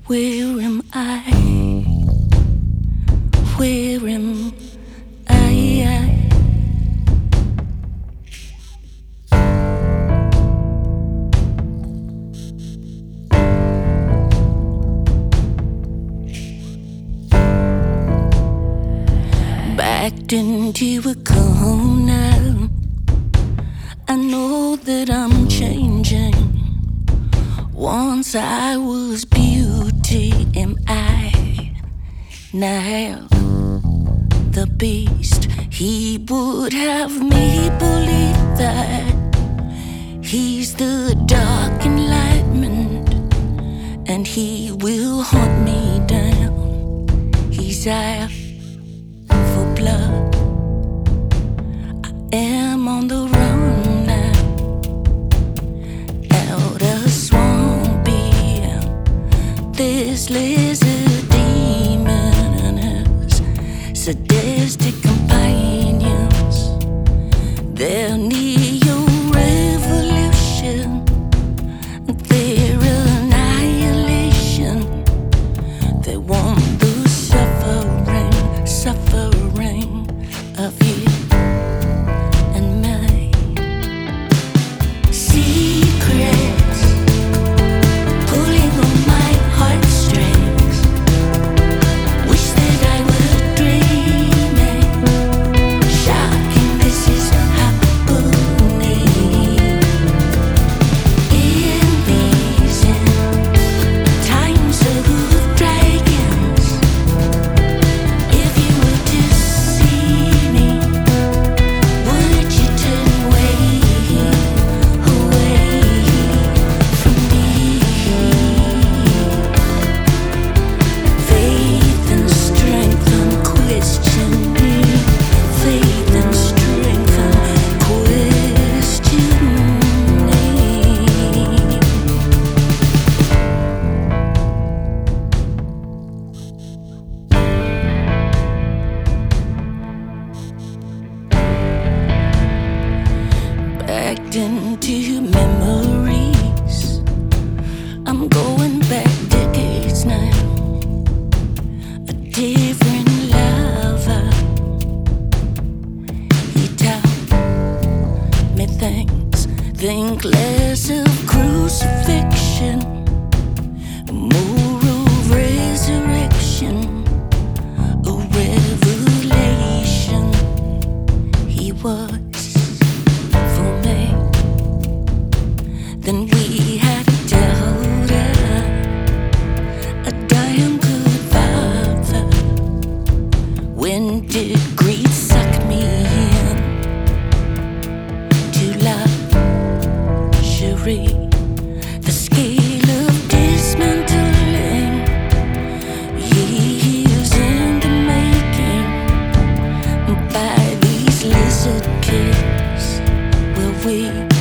Where am I? Where am I? Backed into a corner. I know that I'm changing. Once I was beauty, am I now the beast? He would have me believe that he's the dark enlightenment, and he will hunt me down. He's out for blood. I am on the run now, out of swampy. This lizard demon and his sadistic companions, their neo-revolution, their annihilation. They want the suffering of you and me. Secrets pulling on my heartstrings. Wish that I were dreaming. Shocking, this is happening. In these times of dragons, if you were to see me, would you turn away from me? Faith and strength unquestioning. Faith and strength unquestioning. Backed into memories. I'm going back decades now. A different lover. He taught me things. Think less of crucifixion, more of resurrection, a revelation. He was for me. Then we had a daughter, a damn good father. When did greed suck me in to luxury? The scale of dismantling, years in the making, by these lizard kids. Will we